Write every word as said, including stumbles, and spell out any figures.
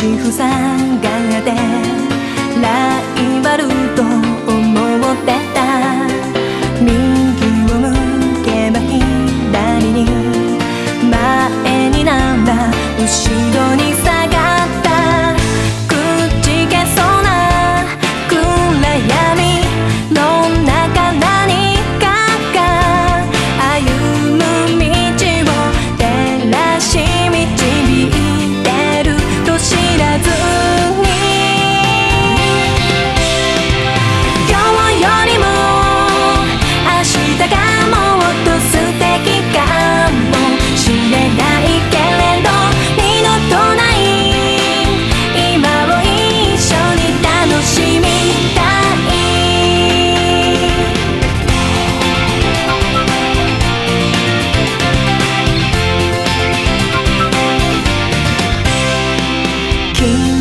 口塞がってライバルと思ってた。右を向けば左に、前になんだ後ろに下がった。くじけそうな暗闇の中、何かが歩む道を照らし導いてると知らずに、今日よりも明日がもっと素敵かもしれないけれど、二度とない今を一緒に楽しみたい。君